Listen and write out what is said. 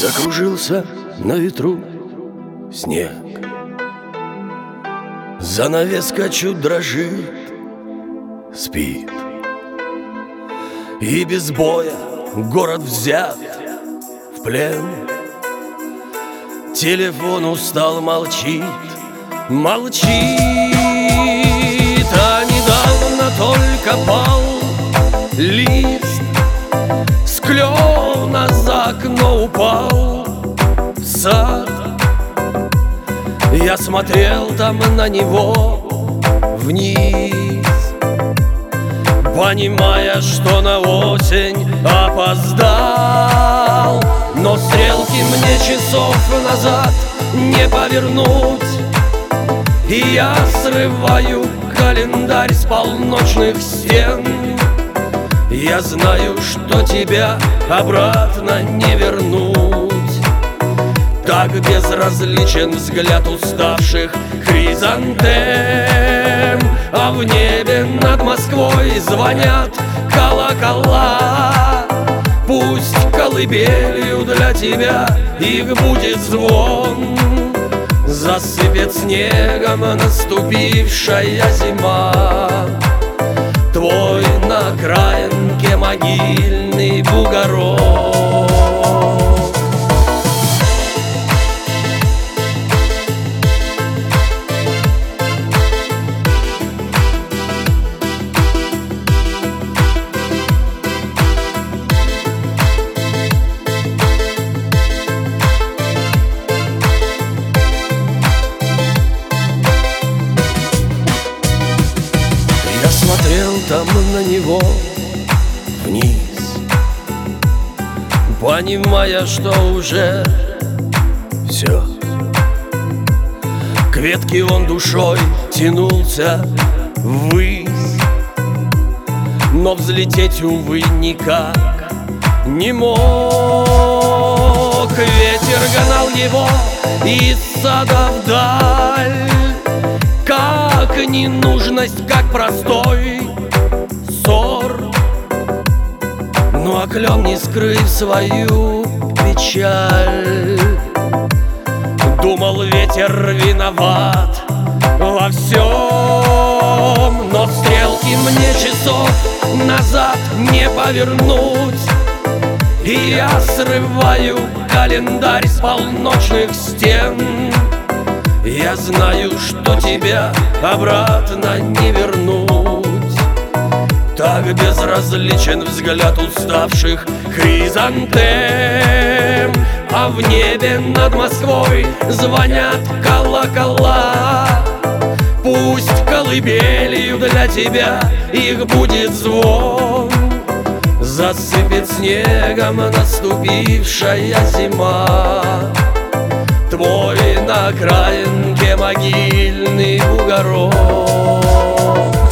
Закружился на ветру снег, занавеска чуть дрожит, спит. И без боя город взят в плен. Телефон устал, молчит, молчит. А недавно только пал лист с клена, за окно упал в сад. Я смотрел там на него вниз, понимая, что на осень опоздал. Но стрелки мне часов назад не повернуть, и я срываю календарь с полночных стен. Я знаю, что тебя обратно не вернуть. Так безразличен взгляд уставших хризантем. А в небе над Москвой звонят колокола. Пусть колыбелью для тебя их будет звон. Засыпет снегом наступившая зима. Твой на окраинке могильный бугорок. Смотрел там на него вниз, понимая, что уже все. К ветке он душой тянулся ввысь, но взлететь, увы, никак не мог. Ветер гнал его из сада вдаль, как ненужность, как простой ссор. Ну а клен, не скрыв свою печаль, думал, ветер виноват во всем. Но стрелки мне часов назад не повернуть, и я срываю календарь с полночных стен. Я знаю, что тебя обратно не вернуть. Так безразличен взгляд уставших хризантем. А в небе над Москвой звонят колокола. Пусть колыбелью для тебя их будет звон. Засыпет снегом наступившая зима. Твой на окраинке могильный бугорок.